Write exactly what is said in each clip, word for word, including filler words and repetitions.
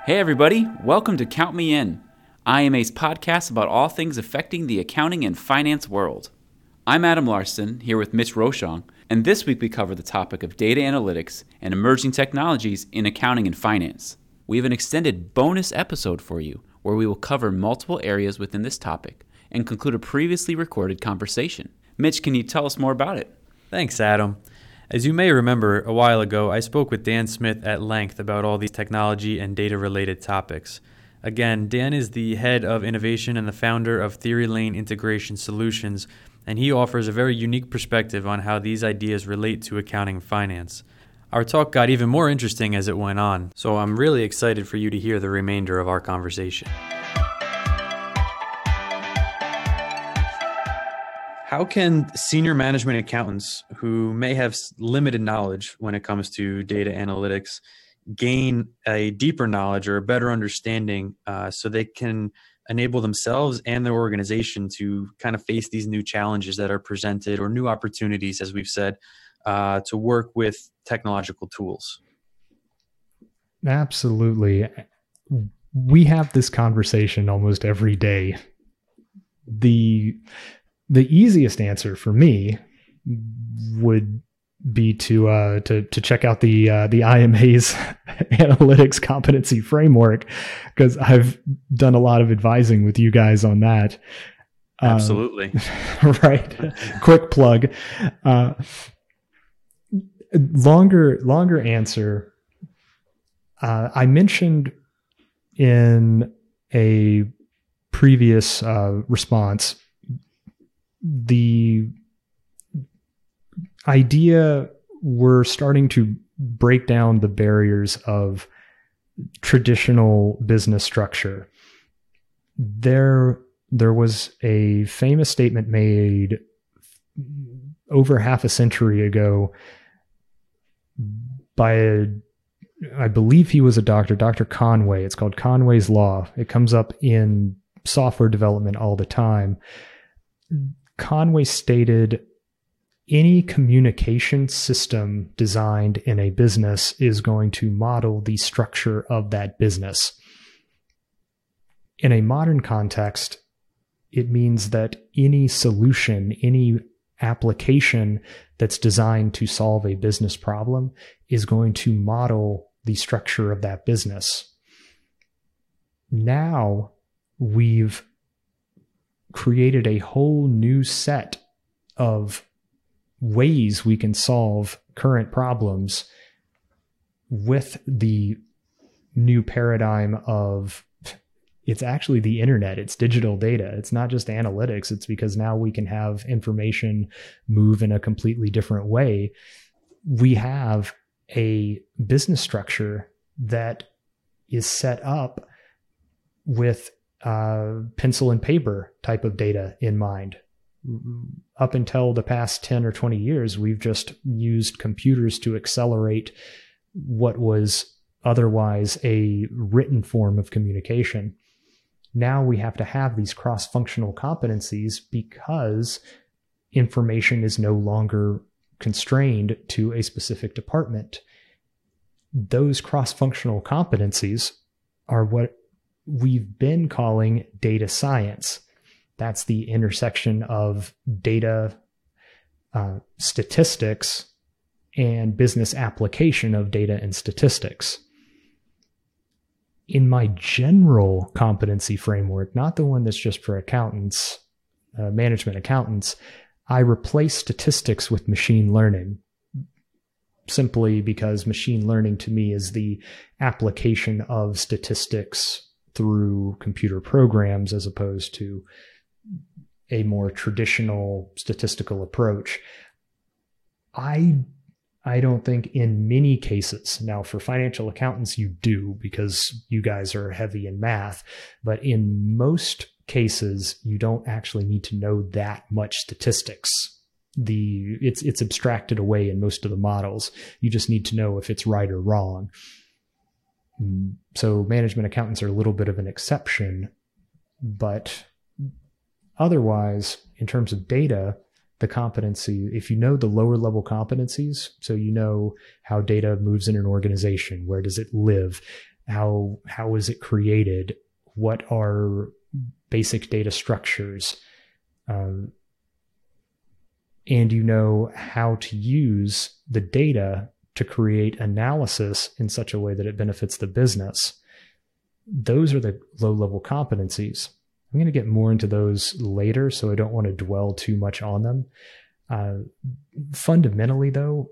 Hey everybody, welcome to Count Me In, I M A's podcast about all things affecting the accounting and finance world. I'm Adam Larson, here with Mitch Rochon, and this week we cover the topic of data analytics and emerging technologies in accounting and finance. We have an extended bonus episode for you, where we will cover multiple areas within this topic and conclude a previously recorded conversation. Mitch, can you tell us more about it? Thanks, Adam. As you may remember, a while ago, I spoke with Dan Smith at length about all these technology and data-related topics. Again, Dan is the head of innovation and the founder of Theory Lane Integration Solutions, and he offers a very unique perspective on how these ideas relate to accounting and finance. Our talk got even more interesting as it went on, so I'm really excited for you to hear the remainder of our conversation. How can senior management accountants who may have limited knowledge when it comes to data analytics gain a deeper knowledge or a better understanding uh, so they can enable themselves and their organization to kind of face these new challenges that are presented or new opportunities, as we've said, uh, to work with technological tools? Absolutely. We have this conversation almost every day. The The easiest answer for me would be to uh, to to check out the uh, the I M A's analytics competency framework, because I've done a lot of advising with you guys on that. Absolutely. Um, right. Quick plug. Uh, longer longer answer. Uh, I mentioned in a previous uh, response the idea we're starting to break down the barriers of traditional business structure. There, there was a famous statement made over half a century ago by a, I believe he was a doctor, Doctor Conway. It's called Conway's Law. It comes up in software development all the time. Conway stated, any communication system designed in a business is going to model the structure of that business. In a modern context, it means that any solution, any application that's designed to solve a business problem is going to model the structure of that business. Now we've created a whole new set of ways we can solve current problems with the new paradigm of, it's actually the internet, it's digital data. It's not just analytics. It's because now we can have information move in a completely different way. We have a business structure that is set up with Uh, pencil and paper type of data in mind. Up until the past ten or twenty years, we've just used computers to accelerate what was otherwise a written form of communication. Now we have to have these cross-functional competencies because information is no longer constrained to a specific department. Those cross-functional competencies are what we've been calling data science. That's the intersection of data uh, statistics and business application of data and statistics. In my general competency framework, not the one that's just for accountants, uh, management accountants, I replace statistics with machine learning, simply because machine learning to me is the application of statistics through computer programs as opposed to a more traditional statistical approach. I I don't think in many cases, now for financial accountants you do because you guys are heavy in math, but in most cases you don't actually need to know that much statistics. The it's it's abstracted away in most of the models. You just need to know if it's right or wrong. So management accountants are a little bit of an exception, but otherwise, in terms of data, the competency, if you know the lower level competencies, so you know how data moves in an organization, where does it live, How how is it created? What are basic data structures? Um, and you know how to use the data to create analysis in such a way that it benefits the business. Those are the low-level competencies. I'm going to get more into those later, so I don't want to dwell too much on them. Uh, fundamentally, though,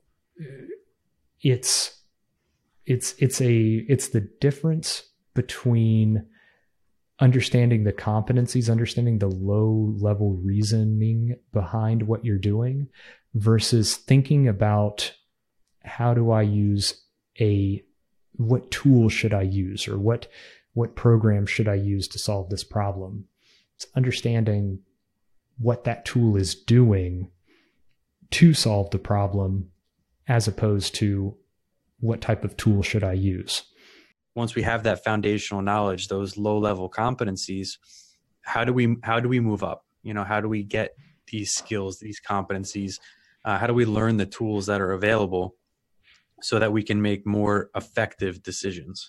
it's it's it's a it's the difference between understanding the competencies, understanding the low-level reasoning behind what you're doing, versus thinking about how do I use a what tool should I use, or what what program should I use to solve this problem. It's understanding what that tool is doing to solve the problem, as opposed to what type of tool should I use. Once we have that foundational knowledge, those low-level competencies, how do we how do we move up? You know, how do we get these skills, these competencies? Uh, how do we learn the tools that are available so that we can make more effective decisions?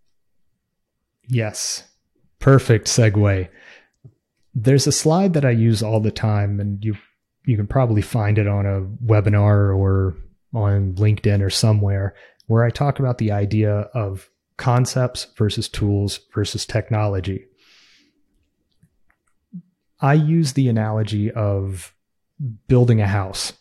Yes, perfect segue. There's a slide that I use all the time, and you you can probably find it on a webinar or on LinkedIn or somewhere, where I talk about the idea of concepts versus tools versus technology. I use the analogy of building a house.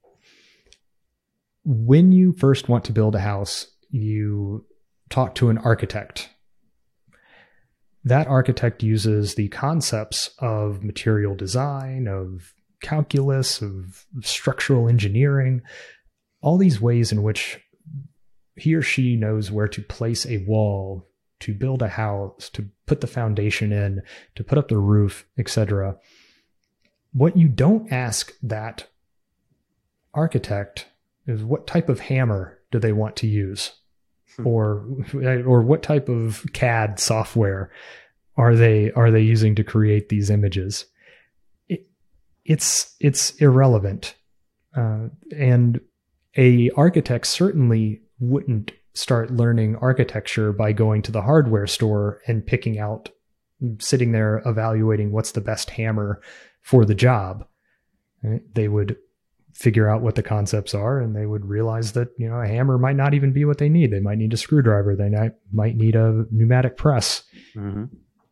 When you first want to build a house, you talk to an architect. That architect uses the concepts of material design, of calculus, of structural engineering, all these ways in which he or she knows where to place a wall, to build a house, to put the foundation in, to put up the roof, et cetera. What you don't ask that architect is what type of hammer do they want to use? or or what type of C A D software are they are they using to create these images? It, it's it's irrelevant, uh, and a architect certainly wouldn't start learning architecture by going to the hardware store and picking out, sitting there evaluating what's the best hammer for the job. Right? They would figure out what the concepts are, and they would realize that, you know, a hammer might not even be what they need. They might need a screwdriver. They might, might need a pneumatic press. Mm-hmm.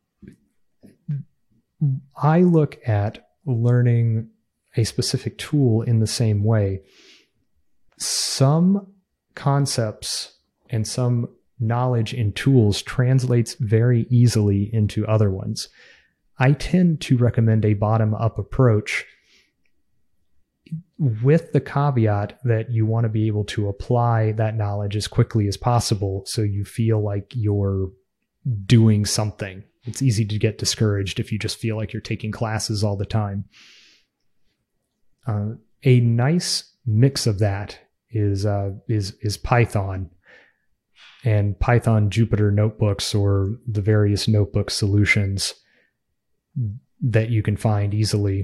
I look at learning a specific tool in the same way. Some concepts and some knowledge in tools translates very easily into other ones. I tend to recommend a bottom-up approach, with the caveat that you want to be able to apply that knowledge as quickly as possible, so you feel like you're doing something. It's easy to get discouraged if you just feel like you're taking classes all the time. Uh, a nice mix of that is uh, is is Python and Python Jupyter notebooks, or the various notebook solutions that you can find easily.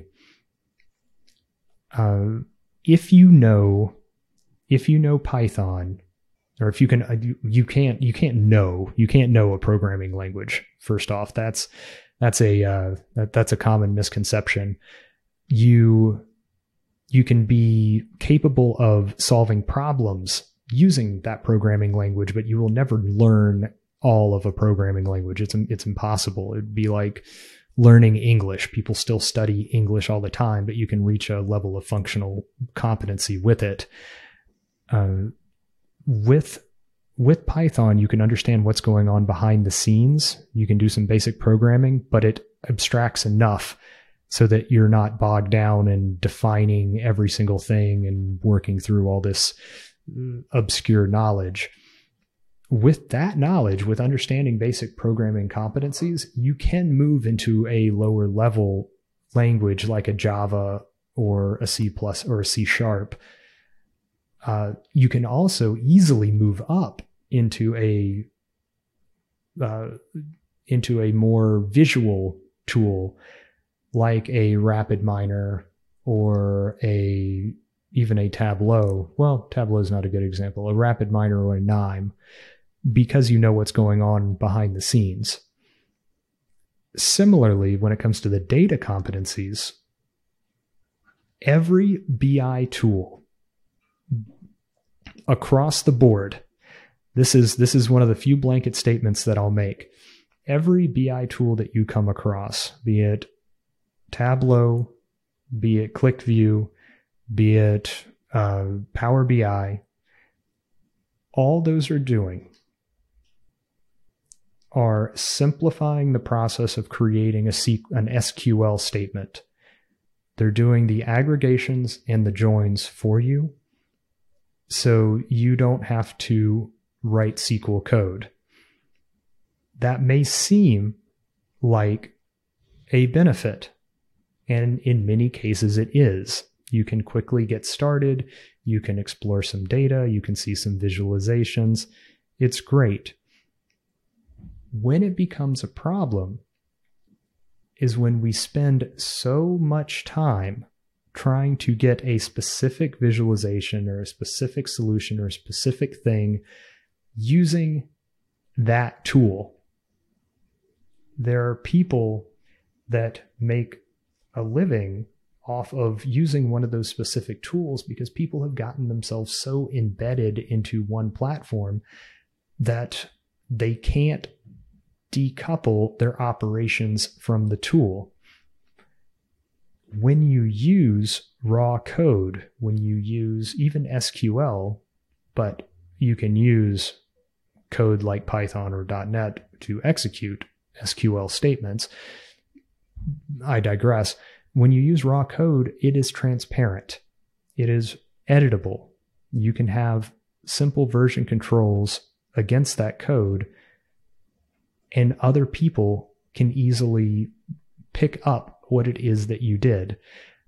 Uh, if you know, if you know Python, or if you can, uh, you, you can't, you can't know, you can't know a programming language. First off, that's, that's a, uh, that, that's a common misconception. You, you can be capable of solving problems using that programming language, but you will never learn all of a programming language. It's, it's impossible. It'd be like learning English. People still study English all the time, but you can reach a level of functional competency with it. Uh, with, with Python, you can understand what's going on behind the scenes. You can do some basic programming, but it abstracts enough so that you're not bogged down in defining every single thing and working through all this obscure knowledge. With that knowledge, with understanding basic programming competencies, you can move into a lower level language like a Java or a C plus or a C sharp. Uh, you can also easily move up into a uh, into a more visual tool like a RapidMiner or a even a Tableau. Well, Tableau is not a good example. A RapidMiner or a Nime. because you know what's going on behind the scenes. Similarly, when it comes to the data competencies, every B I tool across the board, this is this is one of the few blanket statements that I'll make. Every B I tool that you come across, be it Tableau, be it ClickView, be it uh, Power B I, all those are doing are simplifying the process of creating a C- an S Q L statement. They're doing the aggregations and the joins for you, so you don't have to write S Q L code. That may seem like a benefit, and in many cases it is. You can quickly get started, you can explore some data, you can see some visualizations. It's great. When it becomes a problem is when we spend so much time trying to get a specific visualization or a specific solution or a specific thing using that tool. There are people that make a living off of using one of those specific tools because people have gotten themselves so embedded into one platform that they can't decouple their operations from the tool. When you use raw code, when you use even S Q L, but you can use code like Python or .NET to execute S Q L statements, I digress. When you use raw code, it is transparent. It is editable. You can have simple version controls against that code, and other people can easily pick up what it is that you did.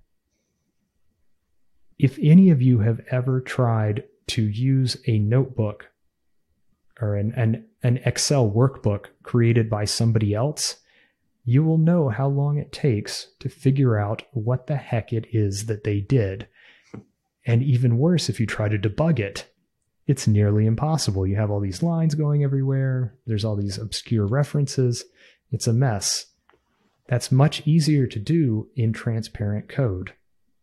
If any of you have ever tried to use a notebook or an, an, an Excel workbook created by somebody else, you will know how long it takes to figure out what the heck it is that they did. And even worse, if you try to debug it, it's nearly impossible. You have all these lines going everywhere. There's all these obscure references. It's a mess. That's much easier to do in transparent code.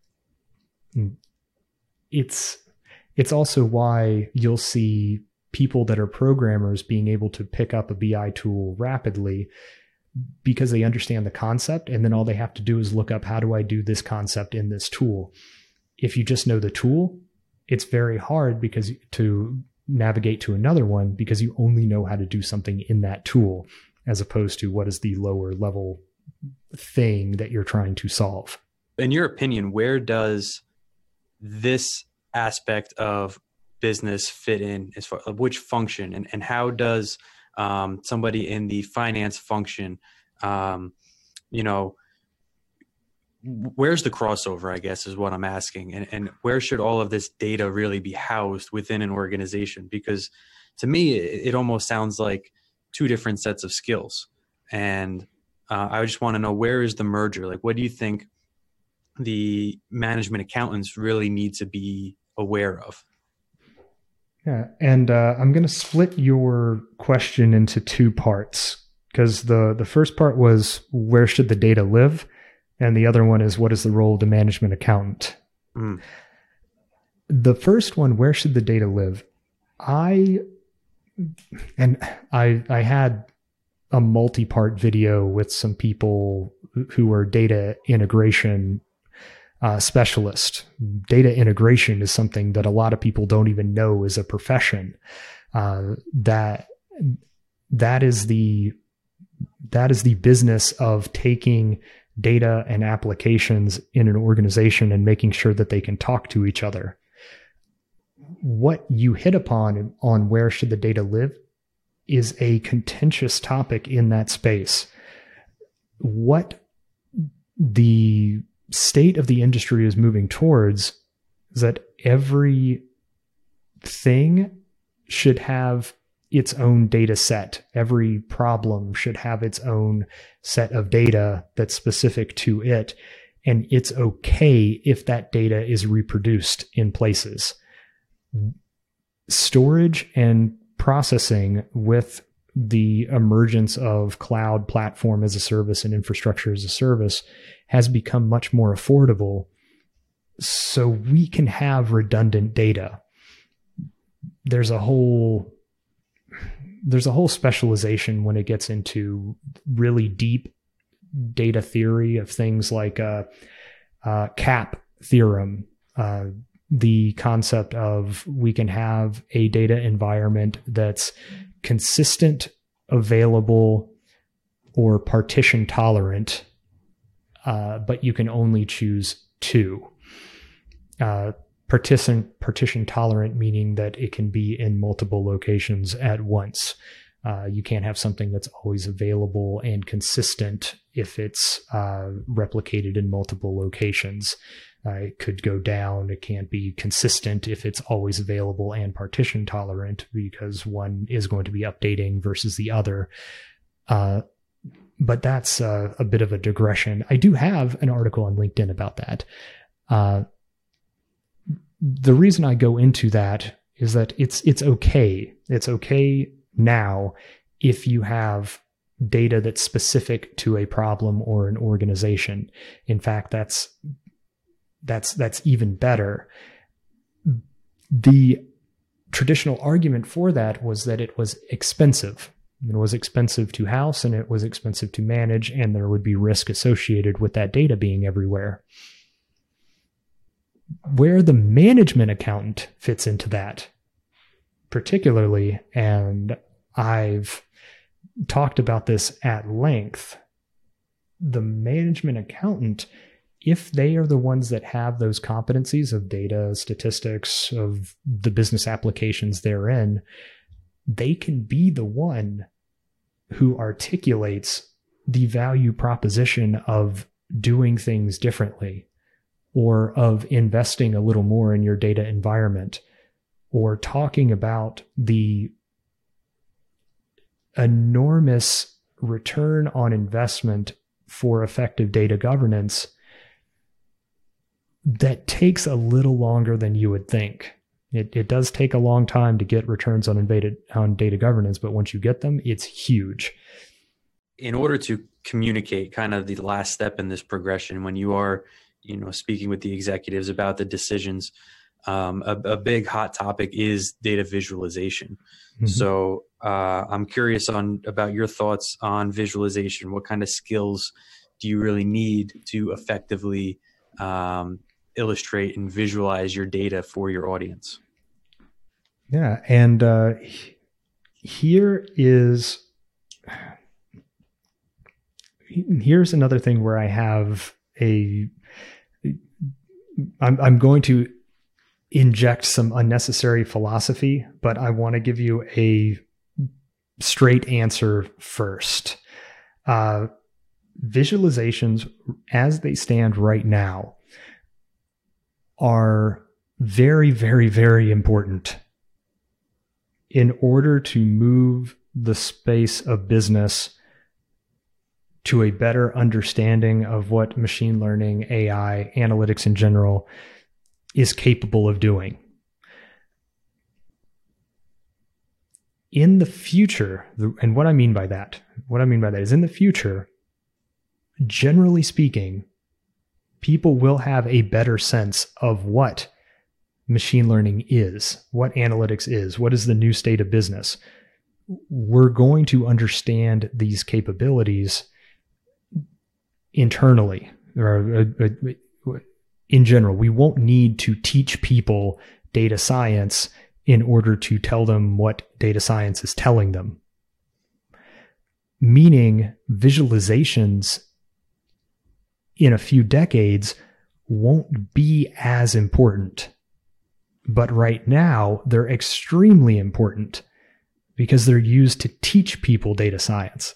It's, it's also why you'll see people that are programmers being able to pick up a B I tool rapidly, because they understand the concept, and then all they have to do is look up, how do I do this concept in this tool? If you just know the tool, it's very hard because to navigate to another one because you only know how to do something in that tool, as opposed to what is the lower level thing that you're trying to solve. In your opinion, where does this aspect of business fit in, as far as which function, and, and how does um, somebody in the finance function, um, you know, where's the crossover, I guess, is what I'm asking. And, and where should all of this data really be housed within an organization? Because to me, it, it almost sounds like two different sets of skills. And uh, I just want to know, where is the merger? Like, what do you think the management accountants really need to be aware of? Yeah, and uh, I'm going to split your question into two parts, because the, the first part was, where should the data live? And the other one is, what is the role of the management accountant? Mm. The first one, where should the data live? I, and I, I had a multi-part video with some people who are data integration uh, specialists. Data integration is something that a lot of people don't even know is a profession. Uh, that, that is the, that is the business of taking data and applications in an organization and making sure that they can talk to each other. What you hit upon on where should the data live is a contentious topic in that space. What the state of the industry is moving towards is that every thing should have its own data set. Every problem should have its own set of data that's specific to it. And it's okay if that data is reproduced in places. Storage and processing with the emergence of cloud platform as a service and infrastructure as a service has become much more affordable. So we can have redundant data. There's a whole, there's a whole specialization when it gets into really deep data theory of things like uh, uh, CAP theorem, uh, the concept of we can have a data environment that's consistent, available, or partition tolerant, uh, but you can only choose two. Uh, partition partition tolerant meaning that it can be in multiple locations at once. Uh, you can't have something that's always available and consistent if it's uh, replicated in multiple locations. Uh, it could go down. It can't be consistent if it's always available and partition tolerant, because one is going to be updating versus the other. Uh, but that's uh, a bit of a digression. I do have an article on LinkedIn about that. Uh, the reason I go into that is that it's it's okay. It's okay now if you have data that's specific to a problem or an organization. In fact, that's that's that's even better. The traditional argument for that was that it was expensive. It was expensive to house and it was expensive to manage, and there would be risk associated with that data being everywhere. Where the management accountant fits into that, particularly, and I've talked about this at length, the management accountant, if they are the ones that have those competencies of data, statistics, of the business applications they're in, they can be the one who articulates the value proposition of doing things differently, or of investing a little more in your data environment, or talking about the enormous return on investment for effective data governance that takes a little longer than you would think. It, it does take a long time to get returns on, invaded, on data governance, but once you get them, it's huge. In order to communicate kind of the last step in this progression, when you are, you know, speaking with the executives about the decisions, um, a, a big hot topic is data visualization. Mm-hmm. So uh, I'm curious on about your thoughts on visualization. What kind of skills do you really need to effectively um, illustrate and visualize your data for your audience? Yeah. And uh, here is, here's another thing where I have a, I'm, I'm going to inject some unnecessary philosophy, but I want to give you a straight answer first. Uh, visualizations as they stand right now are very, very, very important in order to move the space of business to a better understanding of what machine learning, A I, analytics in general is capable of doing. In the future, and what I mean by that, what I mean by that is in the future, generally speaking, people will have a better sense of what machine learning is, what analytics is, what is the new state of business. We're going to understand these capabilities internally, or uh, in general. We won't need to teach people data science in order to tell them what data science is telling them. Meaning visualizations in a few decades won't be as important. But right now, they're extremely important because they're used to teach people data science.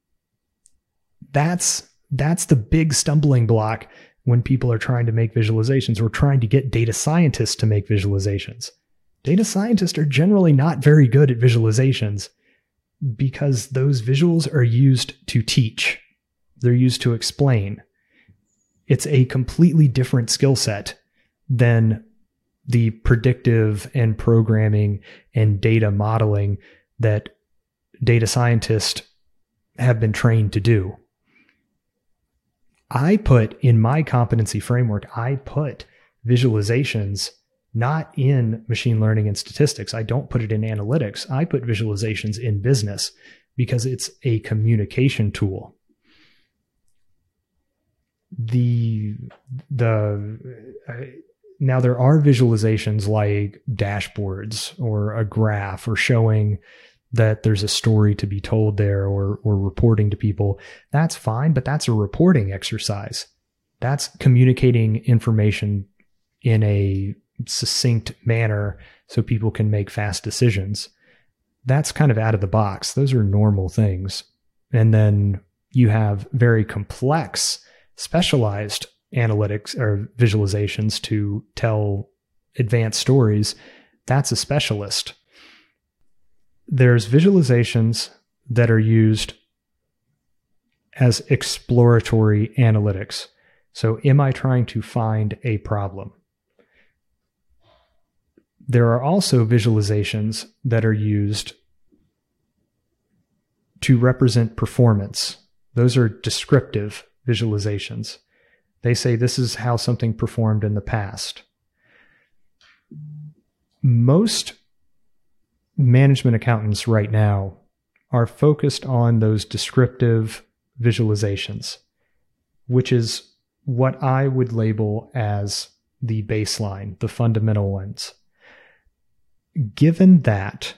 That's That's the big stumbling block when people are trying to make visualizations or trying to get data scientists to make visualizations. Data scientists are generally not very good at visualizations because those visuals are used to teach. They're used to explain. It's a completely different skill set than the predictive and programming and data modeling that data scientists have been trained to do. I put in my competency framework, I put visualizations not in machine learning and statistics. I don't put it in analytics. I put visualizations in business because it's a communication tool. The, the, uh, now there are visualizations like dashboards or a graph or showing that there's a story to be told there, or, or reporting to people. That's fine, but that's a reporting exercise. That's communicating information in a succinct manner so people can make fast decisions. That's kind of out of the box. Those are normal things. And then you have very complex, specialized analytics or visualizations to tell advanced stories. That's a specialist. There's visualizations that are used as exploratory analytics. So am I trying to find a problem? There are also visualizations that are used to represent performance. Those are descriptive visualizations. They say this is how something performed in the past. Most management accountants right now are focused on those descriptive visualizations, which is what I would label as the baseline, the fundamental ones. Given that,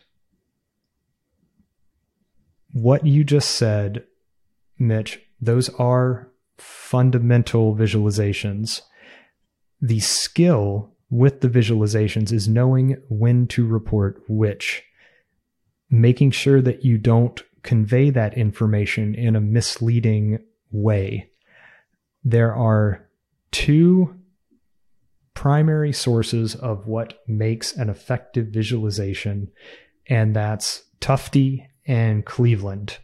what you just said, Mitch, those are fundamental visualizations. The skill with the visualizations is knowing when to report which, making sure that you don't convey that information in a misleading way. There are two primary sources of what makes an effective visualization, and that's Tufte and Cleveland.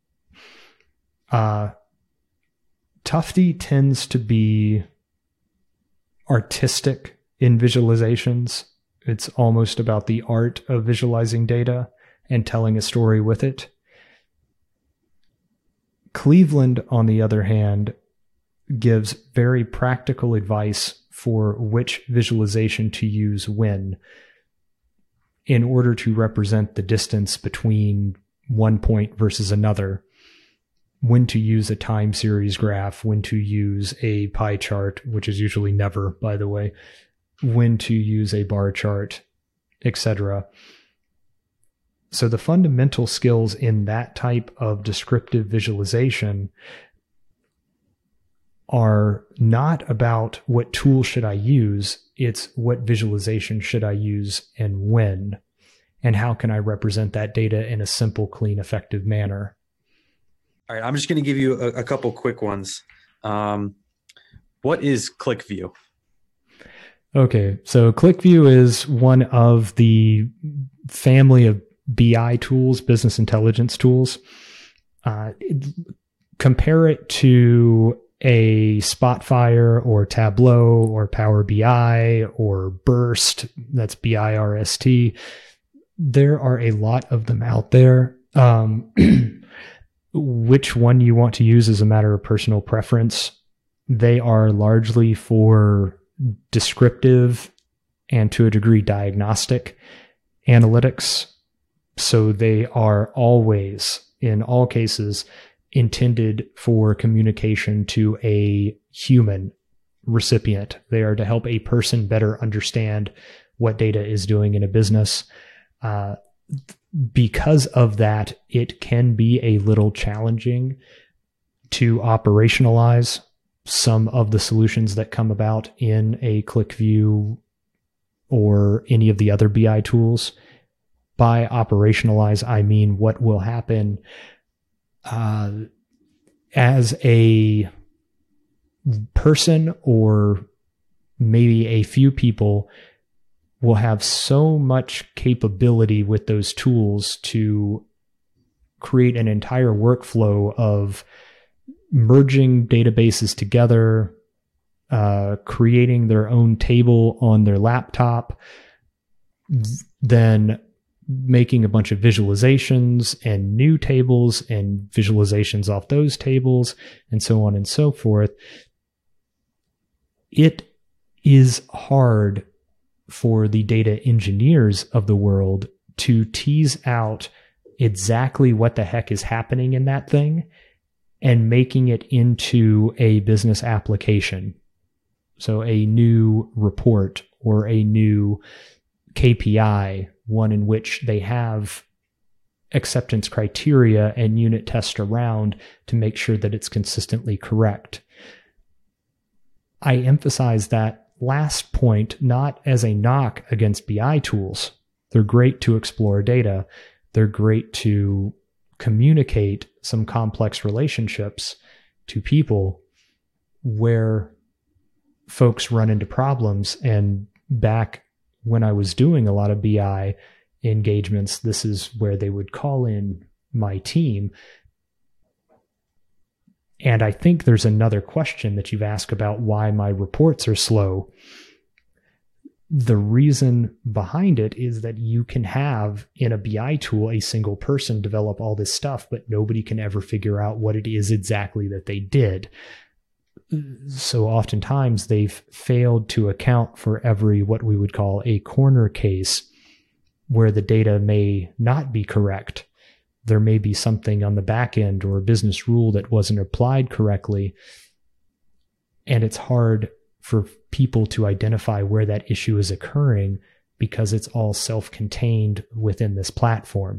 Uh, Tufte tends to be artistic in visualizations. It's almost about the art of visualizing data and telling a story with it. Cleveland, on the other hand, gives very practical advice for which visualization to use when, in order to represent the distance between one point versus another, when to use a time series graph, when to use a pie chart, which is usually never, by the way, when to use a bar chart, et cetera. So the fundamental skills in that type of descriptive visualization are not about what tool should I use, it's what visualization should I use and when, and how can I represent that data in a simple, clean, effective manner. All right, I'm just going to give you a, a couple quick ones. Um, what is ClickView? Okay, so ClickView is one of the family of B I tools, business intelligence tools. Uh, it, compare it to a Spotfire or Tableau or Power B I or Burst, that's B I R S T. There are a lot of them out there. Um, which one you want to use is a matter of personal preference. They are largely for descriptive and to a degree diagnostic analytics. So they are always, in all cases, intended for communication to a human recipient. They are to help a person better understand what data is doing in a business. Uh, because of that, it can be a little challenging to operationalize some of the solutions that come about in a ClickView or any of the other B I tools. By operationalize, I mean what will happen uh, as a person or maybe a few people will have so much capability with those tools to create an entire workflow of merging databases together, uh, creating their own table on their laptop, then making a bunch of visualizations and new tables and visualizations off those tables and so on and so forth. It is hard for the data engineers of the world to tease out exactly what the heck is happening in that thing and making it into a business application. So a new report or a new K P I, one in which they have acceptance criteria and unit test around to make sure that it's consistently correct. I emphasize that last point not as a knock against B I tools. They're great to explore data. They're great to communicate some complex relationships to people where folks run into problems. And back when I was doing a lot of B I engagements, this is where they would call in my team. And I think there's another question that you've asked about why my reports are slow. The reason behind it is that you can have in a B I tool a single person develop all this stuff, but nobody can ever figure out what it is exactly that they did. So oftentimes they've failed to account for every what we would call a corner case where the data may not be correct. There may be something on the back end or a business rule that wasn't applied correctly. And it's hard for people to identify where that issue is occurring because it's all self-contained within this platform.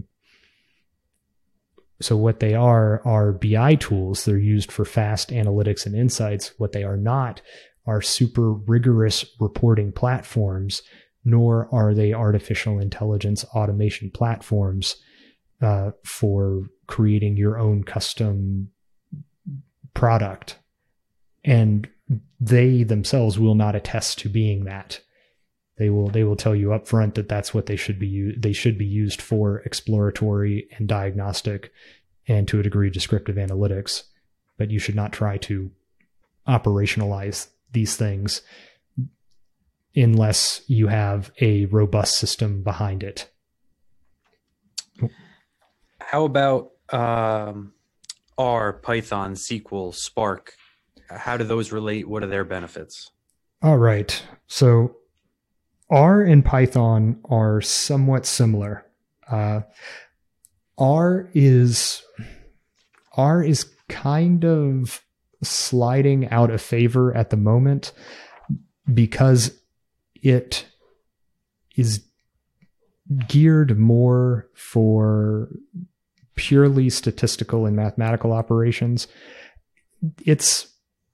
So what they are are B I tools. They're used for fast analytics and insights. What they are not are super rigorous reporting platforms, nor are they artificial intelligence automation platforms uh, for creating your own custom product. And they themselves will not attest to being that. They will they will tell you up front that that's what they should be they should be used for, exploratory and diagnostic, and to a degree descriptive analytics. But you should not try to operationalize these things unless you have a robust system behind it. How about um, R, Python, S Q L, Spark? How do those relate? What are their benefits? All right. So R and Python are somewhat similar. Uh, R is R is kind of sliding out of favor at the moment because it is geared more for purely statistical and mathematical operations. It's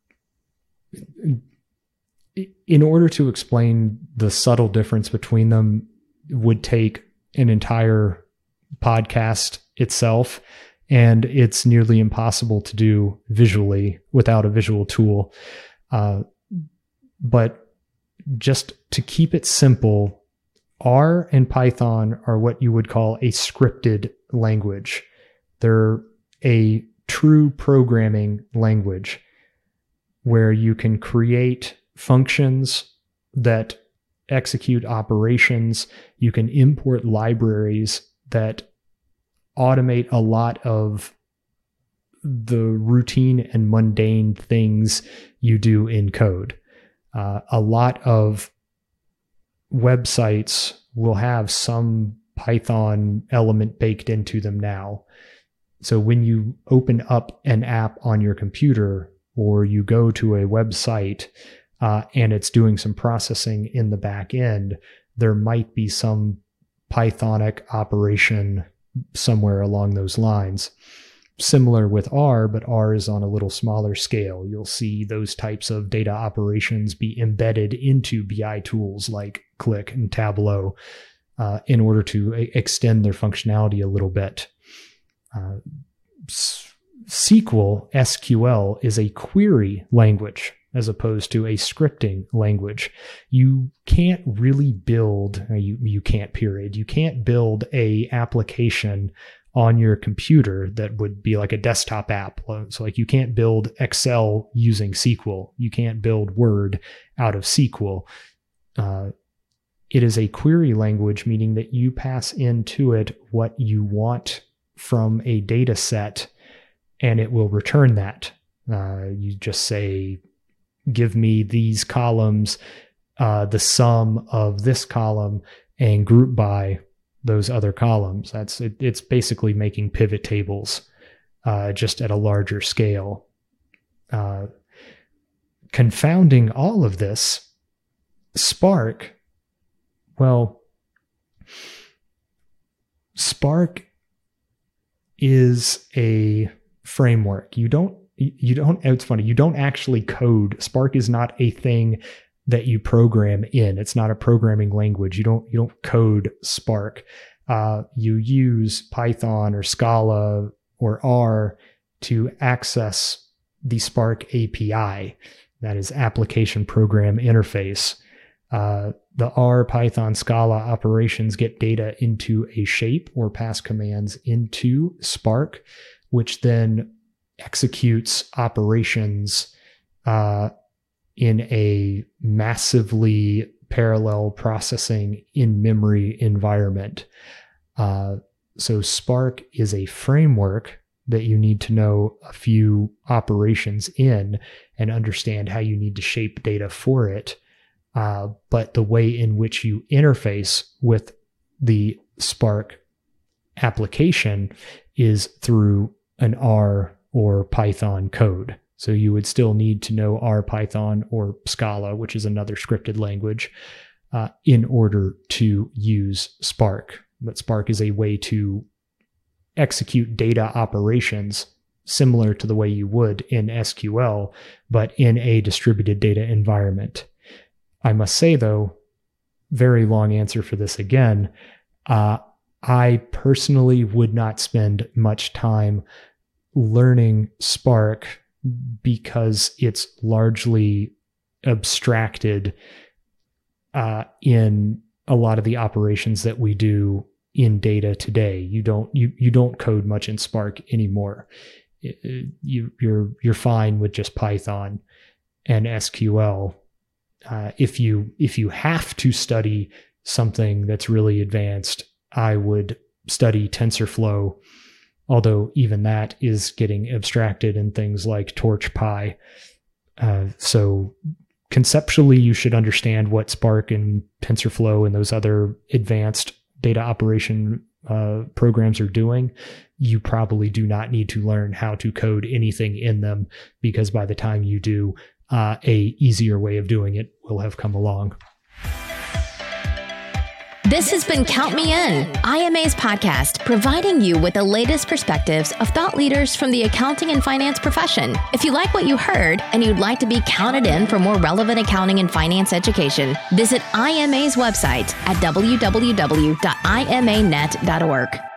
in order to explain the subtle difference between them would take an entire podcast itself, and it's nearly impossible to do visually without a visual tool. Uh, but just to keep it simple, R and Python are what you would call a scripted language. They're a true programming language where you can create functions that execute operations. You can import libraries that automate a lot of the routine and mundane things you do in code. Uh, a lot of websites will have some Python element baked into them now. So when you open up an app on your computer or you go to a website uh, and it's doing some processing in the back end, there might be some Pythonic operation somewhere along those lines. Similar with R, but R is on a little smaller scale. You'll see those types of data operations be embedded into B I tools like Qlik and Tableau uh, in order to a- extend their functionality a little bit. Uh, S Q L, S Q L is a query language as opposed to a scripting language. You can't really build, you, you can't period, you can't build a application on your computer that would be like a desktop app. So like you can't build Excel using S Q L. You can't build Word out of S Q L. Uh, it is a query language, meaning that you pass into it what you want from a data set, and it will return that. Uh, you just say, give me these columns, uh, the sum of this column, and group by those other columns. That's it, it's basically making pivot tables, uh, just at a larger scale. Uh, confounding all of this, Spark, well, Spark is a framework. You don't, you don't, it's funny, you don't actually code. Spark is not a thing that you program in. It's not a programming language. You don't, you don't code Spark. Uh, you use Python or Scala or R to access the Spark A P I. That is Application Program Interface. Uh, the R, Python, Scala operations get data into a shape or pass commands into Spark, which then executes operations uh, in a massively parallel processing in-memory environment. Uh, so Spark is a framework that you need to know a few operations in and understand how you need to shape data for it. Uh, but the way in which you interface with the Spark application is through an R or Python code. So you would still need to know R, Python, or Scala, which is another scripted language, uh, in order to use Spark. But Spark is a way to execute data operations similar to the way you would in S Q L, but in a distributed data environment. I must say, though, very long answer for this again, uh, I personally would not spend much time learning Spark because it's largely abstracted uh, in a lot of the operations that we do in data today. You don't you you don't code much in Spark anymore. It, you you're you're fine with just Python and S Q L. Uh, if you if you have to study something that's really advanced, I would study TensorFlow, although even that is getting abstracted in things like TorchPy. Uh, so conceptually, you should understand what Spark and TensorFlow and those other advanced data operation uh, programs are doing. You probably do not need to learn how to code anything in them, because by the time you do, Uh, a easier way of doing it will have come along. This has been Count Me In, I M A's podcast, providing you with the latest perspectives of thought leaders from the accounting and finance profession. If you like what you heard and you'd like to be counted in for more relevant accounting and finance education, visit I M A's website at w w w dot i m a net dot org.